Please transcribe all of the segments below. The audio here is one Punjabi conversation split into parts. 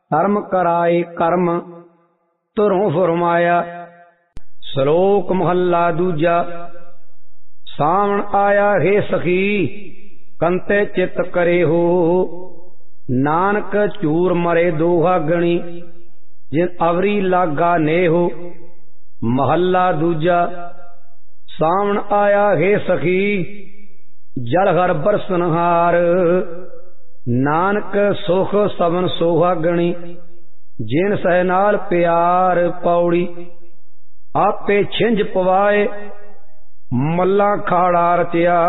ਧਰਮ ਕਰਾਏ ਕਰਮ ਧੁਰੋਂ ਫੁਰਮਾਇਆ। ਸ਼ਲੋਕ ਮਹੱਲਾ ਦੂਜਾ। ਸਾਵਣ ਆਇਆ ਹੈ ਸਖੀ ਕੰਤੇ ਚਿਤ ਕਰੇ ਹੋ, ਨਾਨਕ ਝੂਰ ਮਰੇ ਦੋਹਾ ਗਣੀ ਜਿਨ ਅਵਰੀ ਲਾਗਾ ਨੇਹੋ। ਮਹੱਲਾ ਦੂਜਾ। ਸਾਵਣ ਆਇਆ ਹੈ ਸਖੀ ਜਲ ਹਰ ਬਰਸਨਹਾਰ, ਨਾਨਕ ਸੁਖ ਸਵਨ ਸੋਹਾਗਣੀ ਜਿਨ ਸਹਿ ਨਾਲ ਪਿਆਰ। ਪੌੜੀ। ਆਪੇ ਛਿੰਝ ਪਵਾਏ ਮੱਲਾ ਖਾੜਾ ਰਚਿਆ,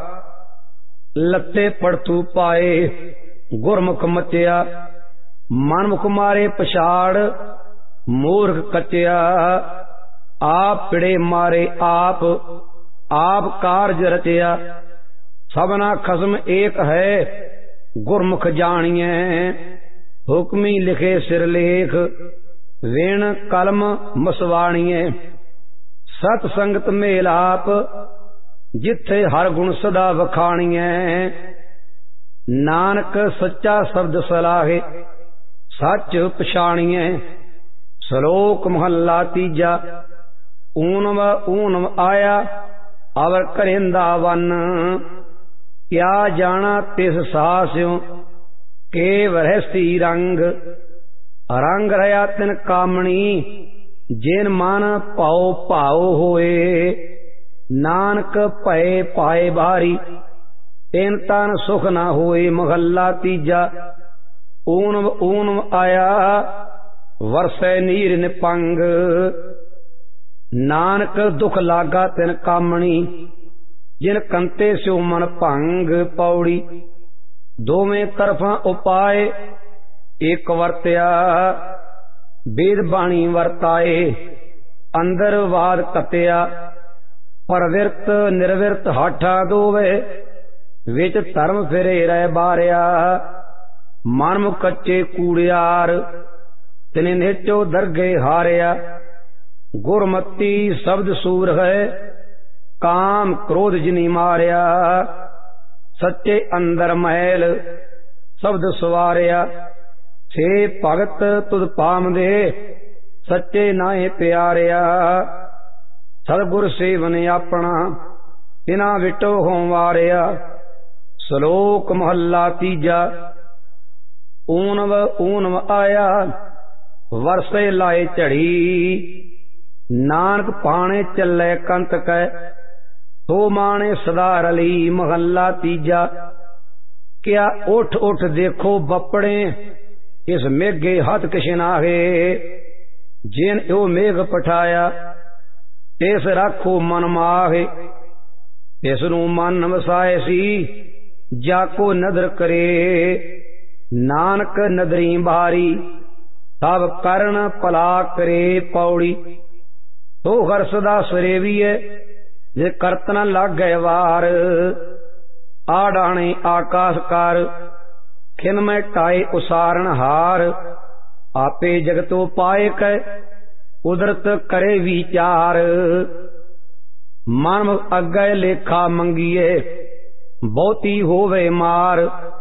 ਲੱਤੇ ਪੜਤੂ ਪਾਏ ਗੁਰਮੁਖ ਮਚਿਆ। ਮਨਮੁਖ ਮਾਰੇ ਪਛਾੜ ਮੂਰਖ ਕਚਿਆ, ਆਪ ਪਿੜੇ ਮਾਰੇ ਆਪ ਕਾਰਜ ਰਚਿਆ। ਸਭਨਾ ਖਸਮ ਏਕ ਹੈ ਗੁਰਮੁਖ ਜਾਣੀਐ, ਹੁਕਮੀ ਲਿਖੇ ਸਿਰਲੇਖ ਵੇਣ ਕਲਮ ਮਸਵਾਣੀਐ। ਸਤ ਸੰਗਤ ਮੇਲਾਪ ਜਿੱਥੇ ਹਰ ਗੁਣ ਸਦਾ ਵਖਾਣੀਐ, ਨਾਨਕ ਸੱਚਾ ਸ਼ਬਦ ਸਲਾਹੇ ਸੱਚ ਪਛਾਣੀਐ। ਸ਼ਲੋਕ ਮਹੱਲਾ ਤੀਜਾ। ਊਨਵ ਆਇਆ ਅਵਰ ਘਰਿੰਦਾ ਵਨ, ਕਿਆ ਜਾਣਾ ਤਿਸ ਸਾਸਿਓ ਕੇ ਵਰਹਿਸਤੀ ਰੰਗ। ਰੰਗ ਰਹਾ ਤਿਨ ਕਾਮਣੀ ਜਿਨ ਮਨ ਭਾਉ ਭਾਉ ਹੋਏ, ਨਾਨਕ ਭਏ ਪਾਏ ਬਾਰੀ ਤਿਨ ਤਨ ਸੁਖ ਨਾ ਹੋਏ। ਮਹੱਲਾ ਤੀਜਾ। ਊਨਵ ਆਇਆ ਵਰਸੈ ਨੀਰ ਨਿਪੰਗ, ਨਾਨਕ ਦੁਖ ਲਾਗਾ ਤਿਨ ਕਾਮਣੀ ਜਿਨ ਕੰਤੇ ਸਿਉ ਮਨ ਭੰਗ। ਪੌੜੀ। ਦੋਵੇਂ ਤਰਫਾਂ ਉਪਾਏ ਇੱਕ ਵਰਤਿਆ, ਵੇਦ ਬਾਣੀ ਵਰਤਾਏ ਅੰਦਰ ਵਾਦ ਕਤਿਆ। ਪਰਵਿਰਤ ਨਿਰਵਿਰਤ ਹਾਠਾ ਦੋਵੇ ਵਿੱਚ ਧਰਮ ਫਿਰੇ ਰਹਿ ਬਾਰਿਆ। ਮਨਮੁਖ ਕੱਚੇ ਕੂੜਿਆਰ ਤਿਨੇ ਨੇਚੋ ਦਰਗੇ ਹਾਰਿਆ। ਗੁਰਮਤੀ ਸ਼ਬਦ ਸੂਰ ਹੈ ਕਾਮ ਕ੍ਰੋਧ ਜਿਨੀ ਮਾਰਿਆ, ਸੱਚੇ ਅੰਦਰ ਮਹਿਲ ਸ਼ਬਦ ਸਵਾਰਿਆ। ਸੇ ਭਗਤ ਤੁਧ ਪਾਮਦੇ ਸੱਚੇ ਨਾਏ ਪਿਆਰਿਆ, ਸਤਿਗੁਰ ਸੇਵਨ ਆਪਣਾ ਬਿਨਾ ਵਿਟੋ ਹੋਂ ਵਾਰਿਆ। ਸ਼ਲੋਕ ਮਹੱਲਾ ਤੀਜਾ। ਊਨਵ ਆਇਆ ਵਰਸੇ ਲਾਏ ਝੜੀ, ਨਾਨਕ ਪਾਣੇ ਚੱਲੇ ਕੰਤ ਕੈ ਸੋ ਮਾਣੇ ਸਦਾ ਰਲੀ। ਮਹੱਲਾ ਤੀਜਾ। ਕਿਆ ਉਠ ਉਠ ਦੇਖੋ ਬੱਪੜੇ ਇਸ ਮੇਘੇ ਹੱਥ ਕਿਛ ਨਾਹੇ, ਜਿਨ ਉਹ ਮੇਘ ਪਠਾਇਆ ਤਿਸ ਰਾਖੋ ਮਨ ਮਾਹੇ। ਤਿਸ ਨੂੰ ਮਨ ਵਸਾਏ ਸੀ ਜਾ ਕੋ ਨਦਰ ਕਰੇ, ਨਾਨਕ ਨਦਰੀ ਬਾਰੀ ਸਭ ਕਰਨ ਭਲਾ ਕਰੇ। ਪੌੜੀ। ਤੋ ਹਰ ਸਦਾ ਸਰੇਵੀਏ ਜੇ ਕਰਤ ਨ ਲਾਗੈ ਵਾਰ, ਆਡਾਣੇ ਆਕਾਸ਼ ਕਰ ਖਿਨ ਮੈਂ ਟਾਏ ਉਸਾਰਨ ਹਾਰ। ਆਪੇ ਜਗਤੋ ਪਾਏ ਕੈ ਕੁਦਰਤ ਕਰੇ ਵਿਚਾਰ, ਮਨ ਅੱਗੇ ਲੇਖਾ ਮੰਗੀਏ ਬਹੁਤੀ ਹੋਵੇ ਮਾਰ।